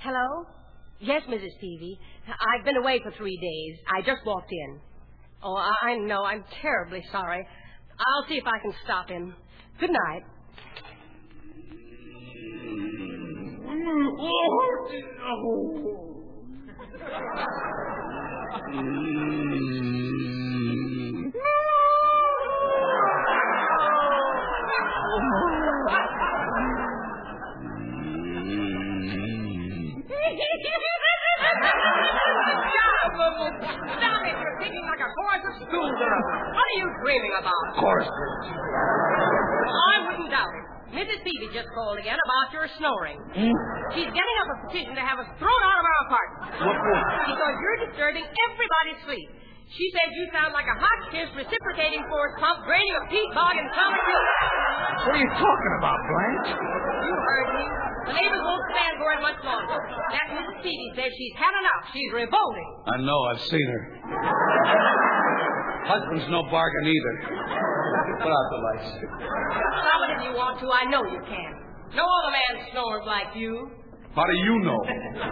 Hello? Yes, Mrs. Stevie. I've been away for 3 days. I just walked in. Oh, I know. I'm terribly sorry. I'll see if I can stop him. Good night. Stop it! You're thinking like a chorus of schoolgirls. What are you dreaming about? Chorus. I wouldn't doubt it. Mrs. Phoebe just called again about your snoring. She's getting up a petition to have us thrown out of our apartment. What for? Because you're disturbing everybody's sleep. She said you sound like a hot-kissed reciprocating force pump draining a peat bog in summer June. What are you talking about, Blanche? You heard me. The neighbors won't stand for it much longer. That Mrs. Phoebe says she's had enough. She's revolting. I know. I've seen her. Husband's no bargain either. Put out the lights. Stop it if you want to. I know you can. No other man snores like you. How do you know?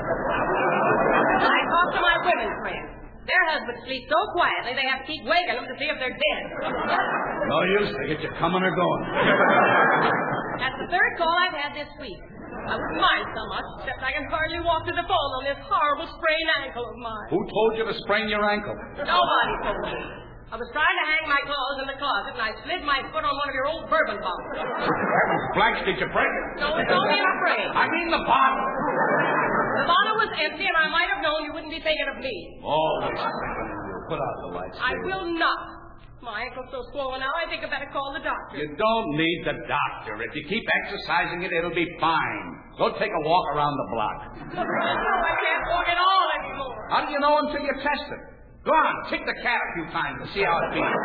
I talked to my women friends. Their husbands sleep so quietly they have to keep waking them to see if they're dead. No use. They get you coming or going. That's the third call I've had this week. I wouldn't mind so much, except I can hardly walk to the phone on this horrible sprained ankle of mine. Who told you to sprain your ankle? Nobody told me. I was trying to hang my clothes in the closet, and I slid my foot on one of your old bourbon bottles. Blanche, did you break it? No, it's only a frame. I mean the bottle. The bottle was empty, and I might have known you wouldn't be thinking of me. Oh, put out the lights. I will not. My ankle's so swollen now, I think I better call the doctor. You don't need the doctor. If you keep exercising it, it'll be fine. Go take a walk around the block. No, I can't walk at all anymore. How do you know until you test it? Go on, kick the cat a few times to see how it feels.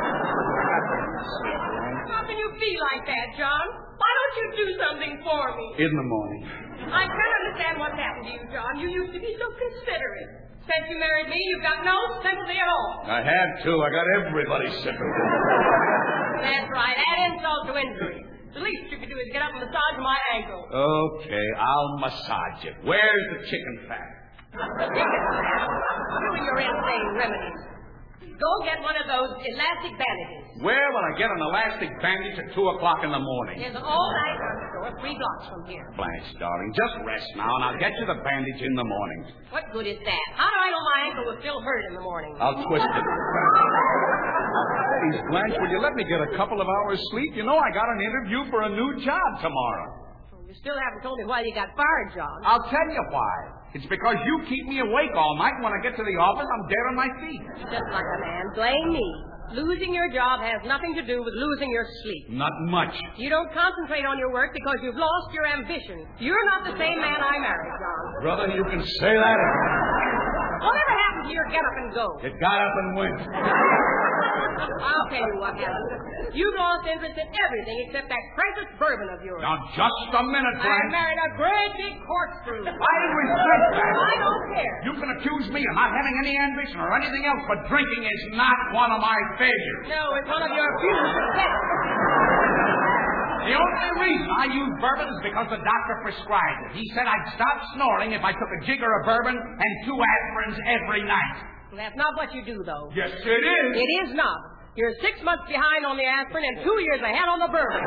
How can you be like that, John? Why don't you do something for me? In the morning. I can't understand what's happened to you, John. You used to be so considerate. Since you married me, you've got no sympathy at all. I had to. I got everybody's sympathy. That's right. Add insult to injury. The least you could do is get up and massage my ankle. Okay, I'll massage it. Where's the chicken fat? Chicken fat? You and your insane remedies. Go get one of those elastic bandages. Where will I get an elastic bandage at 2 o'clock in the morning? There's an all-night store 3 blocks from here. Blanche, darling, just rest now, and I'll get you the bandage in the morning. What good is that? How do I know my ankle will still hurt in the morning? I'll twist it. Please, Blanche, will you let me get a couple of hours sleep? You know I got an interview for a new job tomorrow. You still haven't told me why you got fired, John. I'll tell you why. It's because you keep me awake all night. When I get to the office, I'm dead on my feet. Just like a man. Blame me. Losing your job has nothing to do with losing your sleep. Not much. You don't concentrate on your work because you've lost your ambition. You're not the same man I married, John. Brother, you can say that. Whatever happened to your get up and go? It got up and went. I'll tell you what happened. You've lost interest in everything except that precious bourbon of yours. Now, just a minute, I Blanche. married a great big corkscrew. I respect that. I don't care. You can accuse me of not having any ambition or anything else, but drinking is not one of my failures. No, it's one of your few successes. The only reason I use bourbon is because the doctor prescribed it. He said I'd stop snoring if I took a jigger of bourbon and 2 aspirins every night. Well, that's not what you do, though. Yes, it is. It is not. You're 6 months behind on the aspirin and 2 years ahead on the bourbon.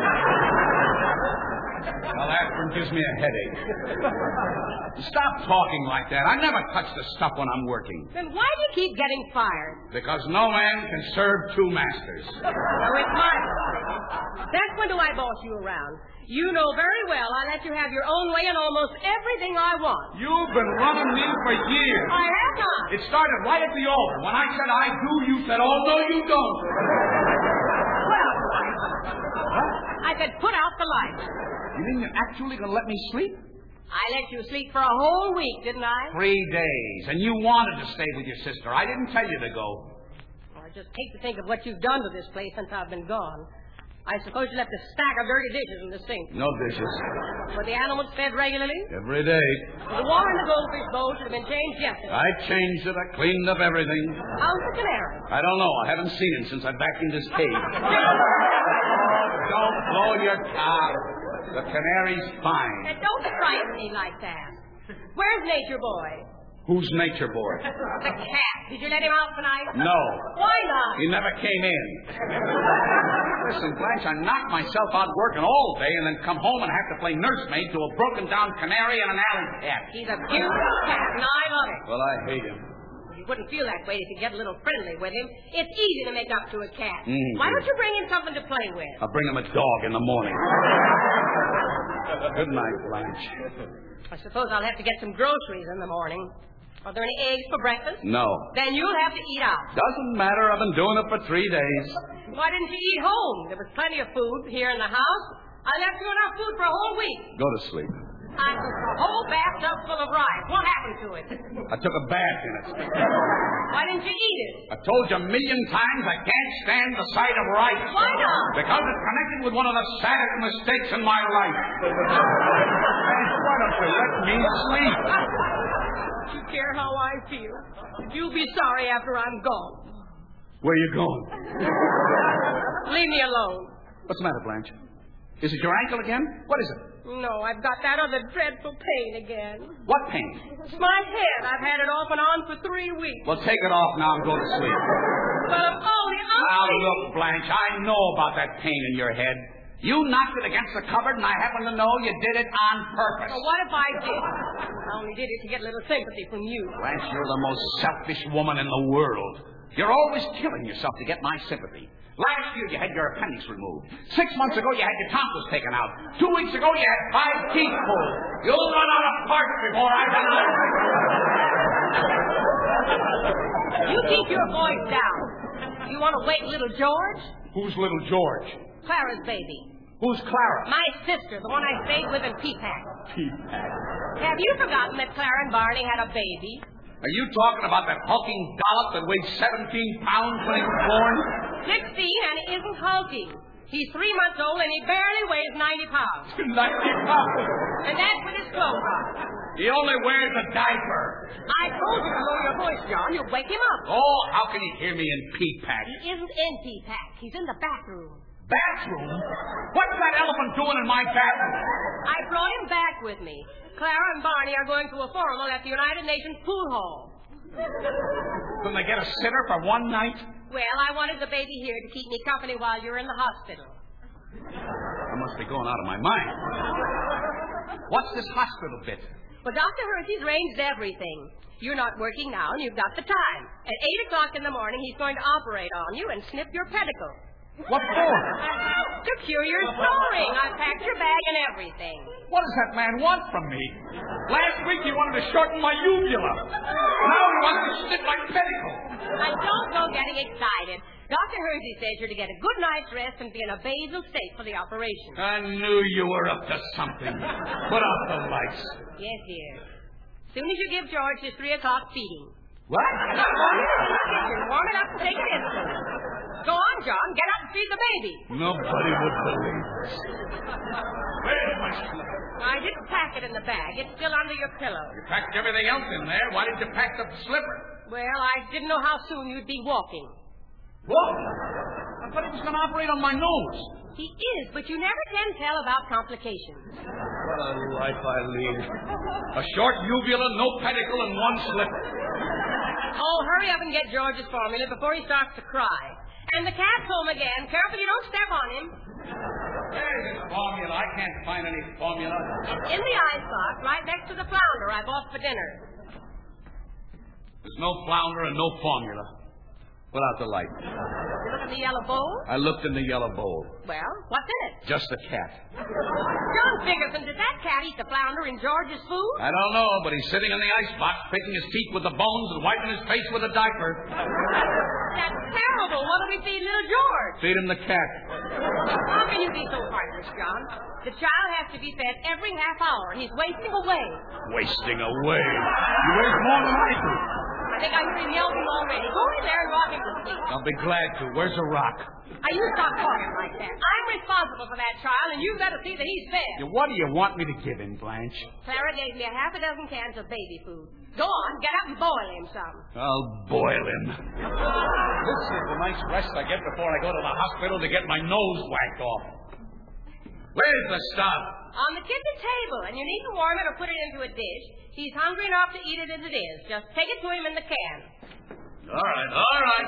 Well, aspirin gives me a headache. Stop talking like that. I never touch the stuff when I'm working. Then why do you keep getting fired? Because no man can serve 2 masters. So it's my fault. That's when do I boss you around? You know very well I let you have your own way in almost everything I want. You've been running me for years. I have not. It started right at the altar. When I said I do, you said, oh, no, you don't. Well, I said put out the lights. You mean you're actually going to let me sleep? I let you sleep for a whole week, didn't I? 3 days. And you wanted to stay with your sister. I didn't tell you to go. Well, I just hate to think of what you've done to this place since I've been gone. I suppose you left a stack of dirty dishes in the sink. No dishes. Were the animals fed regularly? Every day. The water in the goldfish bowl should have been changed yesterday. I changed it. I cleaned up everything. How's the canary? I don't know. I haven't seen him since I vacuumed his cage. Don't blow your top. The canary's fine. And don't frighten me like that. Where's Nature Boy? Who's Nature Boy? The cat. Did you let him out tonight? No. Why not? He never came in. Listen, Blanche, I knock myself out working all day and then come home and have to play nursemaid to a broken-down canary and an alley cat. He's a beautiful cat, and I love him. Well, I hate him. You wouldn't feel that way if you get a little friendly with him. It's easy to make up to a cat. Mm-hmm. Why don't you bring him something to play with? I'll bring him a dog in the morning. Good night, Blanche. I suppose I'll have to get some groceries in the morning. Are there any eggs for breakfast? No. Then you'll have to eat out. Doesn't matter. I've been doing it for 3 days. Why didn't you eat home? There was plenty of food here in the house. I left you enough food for a whole week. Go to sleep. I took a whole bathtub full of rice. What happened to it? I took a bath in it. Why didn't you eat it? I told you a million times I can't stand the sight of rice. Why not? Because it's connected with one of the saddest mistakes in my life. Why don't you let me sleep? You care how I feel. You'll be sorry after I'm gone. Where are you going? Leave me alone. What's the matter, Blanche? Is it your ankle again? What is it? No, I've got that other dreadful pain again. What pain? It's my head. I've had it off and on for 3 weeks. Well, take it off now and go to sleep. But I'm only... Now, look, Blanche, I know about that pain in your head. You knocked it against the cupboard, and I happen to know you did it on purpose. Well, what if I did? I only did it to get a little sympathy from you. Blanche, you're the most selfish woman in the world. You're always killing yourself to get my sympathy. Last year, you had your appendix removed. 6 months ago, you had your tonsils taken out. 2 weeks ago, you had 5 teeth pulled. You'll run out of parts before I run out. You keep your voice down. You want to wake little George? Who's little George? Clara's baby. Who's Clara? My sister, the one I stayed with in Peapack. Peapack. Have you forgotten that Clara and Barney had a baby? Are you talking about that hulking dollop that weighed 17 pounds when he was born? 16, and he isn't hulking. He's 3 months old, and he barely weighs 90 pounds. 90 pounds? And that's with his clothes on. He only wears a diaper. I told you to lower your voice, John. You'll wake him up. Oh, how can he hear me in Peapack? He isn't in Peapack. He's in the bathroom. Bathroom? What's that elephant doing in my bathroom? I brought him back with me. Clara and Barney are going to a formal at the United Nations pool hall. Can they get a sitter for one night? Well, I wanted the baby here to keep me company while you're in the hospital. I must be going out of my mind. What's this hospital bit? Well, Dr. Hersey's arranged everything. You're not working now, and you've got the time. At 8 o'clock in the morning, he's going to operate on you and snip your pedicle. What for? To cure your snoring. I've packed your bag and everything. What does that man want from me? Last week he wanted to shorten my uvula. Now he wants to snip my pedicle. And don't go getting excited. Dr. Hersey says you're to get a good night's rest and be in a basal state for the operation. I knew you were up to something. Put out the lights. Yes, dear. Soon as you give George his 3 o'clock feeding. What? Warm it up and take it in. Go on, John. Get up and feed the baby. Nobody would believe this. Where's my slipper? I didn't pack it in the bag. It's still under your pillow. You packed everything else in there. Why didn't you pack the slipper? Well, I didn't know how soon you'd be walking. What? I thought he was going to operate on my nose. He is, but you never can tell about complications. What a life I lead. A short uvula, no pedicle, and one slipper. Oh, hurry up and get George's formula before he starts to cry. And the cat's home again. Careful you don't step on him. There's his formula. I can't find any formula. It's in the icebox right next to the flounder I bought for dinner. There's no flounder and no formula. Put out the light. You look in the yellow bowl? I looked in the yellow bowl. Well, what's in it? Just a cat. John Bickerson, did that cat eat the flounder in George's food? I don't know, but he's sitting in the icebox, picking his teeth with the bones and wiping his face with a diaper. That's terrible. What do we feed little George? Feed him the cat. How can you be so heartless, John? The child has to be fed every half hour. He's wasting away. Wasting away? You waste more than I do. I think I hear him yelping already. Go in there and rock him to sleep. I'll be glad to. Where's the rock? Now, you stop talking like that. I'm responsible for that child, and you've got to see that he's fed. What do you want me to give him, Blanche? Clara gave me a half a dozen cans of baby food. Go on, get up and boil him some. I'll boil him. This is the nice rest I get before I go to the hospital to get my nose whacked off. Where's the stuff? On the kitchen table, and you needn't warm it or put it into a dish. He's hungry enough to eat it as it is. Just take it to him in the can. All right.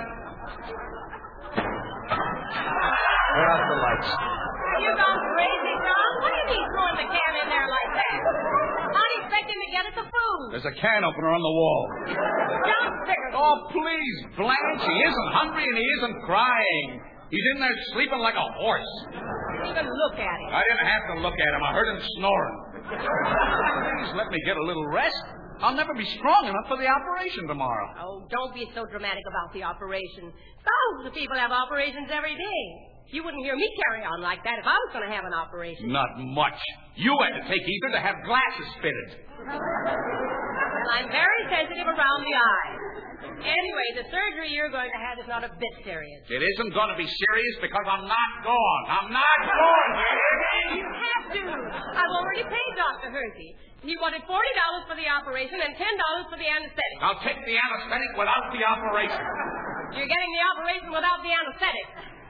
Turn off the lights. You gone crazy, John? What do you mean throwing the can in there like that? How do you expect him to get at the food? There's a can opener on the wall. John Bickerton. Oh, please, Blanche. He isn't hungry and he isn't crying. He's in there sleeping like a horse. Didn't even look at him. I didn't have to look at him. I heard him snoring. Please let me get a little rest. I'll never be strong enough for the operation tomorrow. Oh, don't be so dramatic about the operation. Thousands of people have operations every day. You wouldn't hear me carry on like that if I was going to have an operation. Not much. You had to take either to have glasses fitted. Well, I'm very sensitive around the eyes. Anyway, the surgery you're going to have is not a bit serious. It isn't going to be serious because I'm not going. I'm not going. You have to. I've already paid Dr. Hersey. He wanted $40 for the operation and $10 for the anesthetic. I'll take the anesthetic without the operation. You're getting the operation without the anesthetic.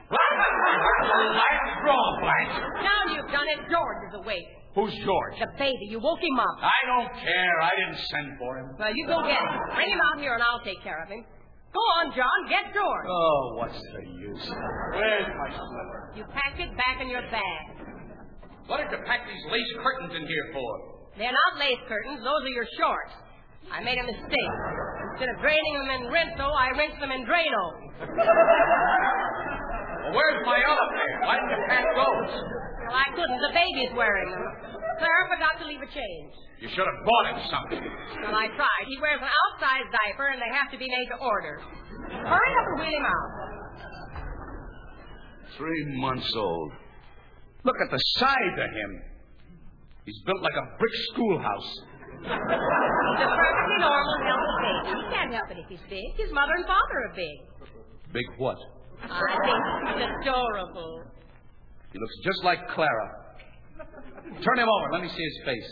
Last straw, Blanche. Now you've done it. George is awake. Who's George? The baby. You woke him up. I don't care. I didn't send for him. Well, you go get him. Bring him out here and I'll take care of him. Go on, John. Get George. Oh, what's the use? Where's my slipper? You packed it back in your bag. What did you pack these lace curtains in here for? They're not lace curtains. Those are your shorts. I made a mistake. Instead of draining them in Rinso, I rinsed them in Drano. Well, where's my other pair? Why didn't you pack those? Well, I couldn't. The baby's wearing them. Clara forgot to leave a change. You should have bought him something. Well, I tried. He wears an outsized diaper, and they have to be made to order. Hurry up and wheel him out. 3 months old. Look at the size of him. He's built like a brick schoolhouse. He's a perfectly normal, healthy baby. He can't help it if he's big. His mother and father are big. Big what? I think he's adorable. He looks just like Clara. Turn him over. Let me see his face.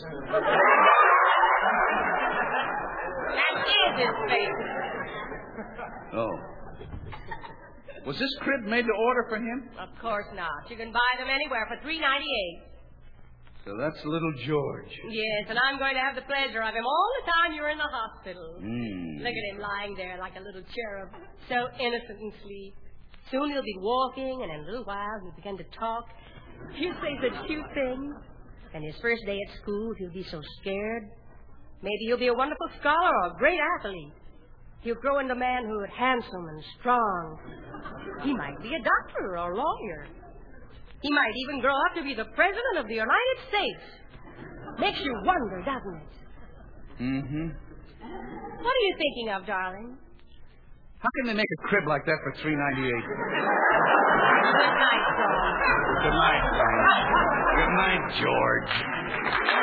That is his face. Oh. Was this crib made to order for him? Of course not. You can buy them anywhere for $3.98. So that's little George. Yes, and I'm going to have the pleasure of him all the time you're in the hospital. Mm. Look at him lying there like a little cherub, so innocent and sweet. Soon he'll be walking, and in a little while he'll begin to talk. He'll say such cute things. And his first day at school, he'll be so scared. Maybe he'll be a wonderful scholar or a great athlete. He'll grow into manhood, handsome and strong. He might be a doctor or a lawyer. He might even grow up to be the President of the United States. Makes you wonder, doesn't it? Mm-hmm. What are you thinking of, darling? How can they make a crib like that for $3.98? Good night, George. Good night, Blanche. Good night, George.